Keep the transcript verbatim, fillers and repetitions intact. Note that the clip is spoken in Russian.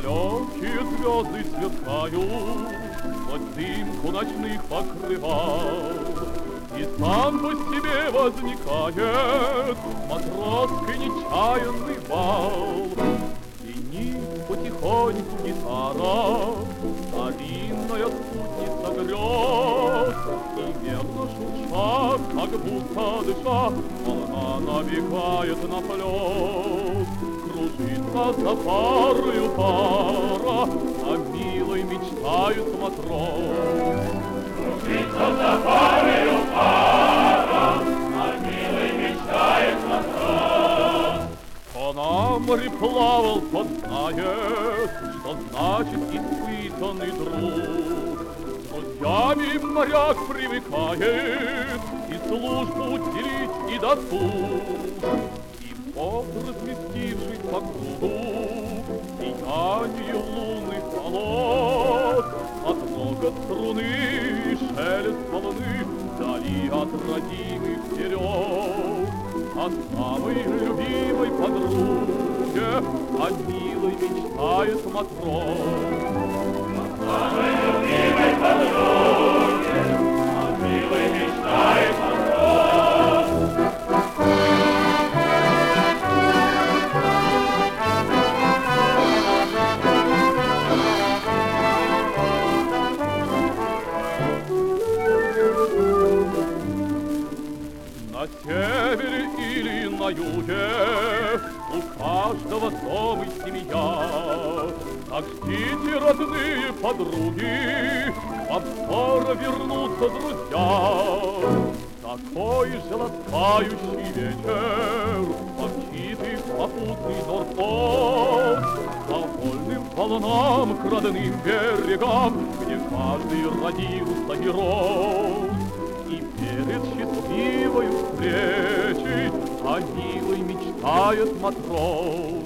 Далекие звезды сверкают под дымку ночных покрывал, и сам по себе возникает матросский нечаянный бал. Звенит потихоньку гитара, старинная спутница грез, и мерно шурша, как будто дыша, волна набегает на плес. Кружится за парою пара, о милой мечтает матрос. Кружится за парою пара, о милой мечтает матрос. Кто на море плавал, тот знает, что значит испытанный друг. С друзьями моряк привыкает и службу делить, и досуг. Вот, разместившись по кругу, сияние лунных полос, от рога струны и шелест волны вдали от родимых берез. О самой любимой подруге, о милой мечтает матрос. О самой любимой подруге, о милой мечтает матрос. На севере или на юге у каждого дом и семья. Так ждите, родные подруги, вам скоро вернутся друзья. Такой же ласкающий вечер помчит их попутный норпот по вольным волнам к родным берегам, где каждый родился герой. И перед счастливой встречей о милой мечтает матрос.